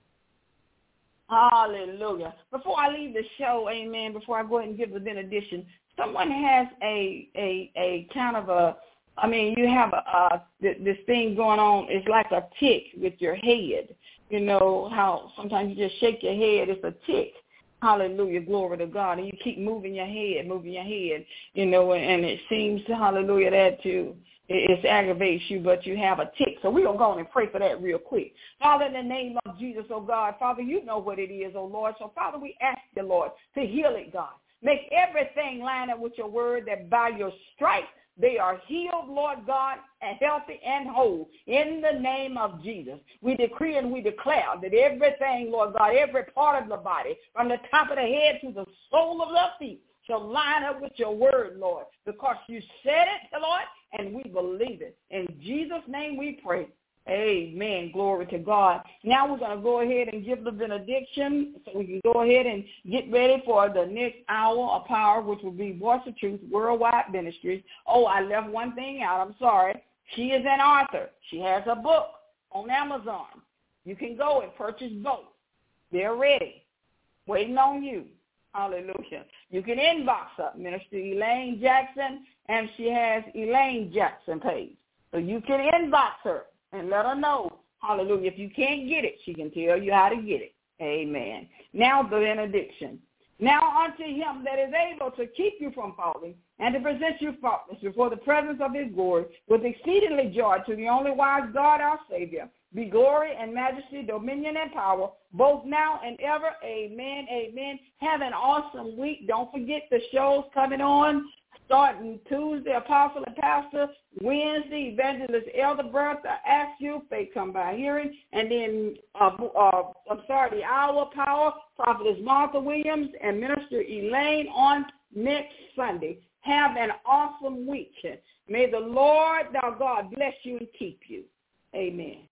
Hallelujah. Before I leave the show, amen, before I go ahead and give the benediction, someone has a, a, a kind of a, I mean, you have a, a this thing going on. It's like a tick with your head. You know how sometimes you just shake your head. It's a tick. Hallelujah. Glory to God. And you keep moving your head, moving your head, you know, and it seems, hallelujah, that too, it, it aggravates you, but you have a tick. So we're going to go on and pray for that real quick. Father, in the name of Jesus, oh God, Father, you know what it is, oh Lord. So, Father, we ask you, Lord, to heal it, God. Make everything line up with your word that by your stripes, they are healed, Lord God, and healthy and whole. In the name of Jesus, we decree and we declare that everything, Lord God, every part of the body, from the top of the head to the sole of the feet, shall line up with your word, Lord, because you said it, Lord, and we believe it. In Jesus' name we pray. Amen. Glory to God. Now we're going to go ahead and give the benediction so we can go ahead and get ready for the next hour of power, which will be Voice of Truth Worldwide Ministries. Oh, I left one thing out. I'm sorry. She is an author. She has a book on Amazon. You can go and purchase both. They're ready, waiting on you. Hallelujah. You can inbox her, Minister Elaine Jackson, and she has Elaine Jackson page. So you can inbox her and let her know, hallelujah. If you can't get it, she can tell you how to get it. Amen. Now the benediction. Now unto him that is able to keep you from falling and to present you faultless before the presence of his glory with exceedingly joy, to the only wise God our Savior, be glory and majesty, dominion and power, both now and ever. Amen, amen. Have an awesome week. Don't forget the shows coming on. Starting Tuesday, Apostle and Pastor. Wednesday, Evangelist Elder Bertha Askew, Faith Come by Hearing. And then, uh, uh, I'm sorry, the Hour of Power, Prophetess Martha Williams and Minister Elaine on next Sunday. Have an awesome week. May the Lord, thou God, bless you and keep you. Amen.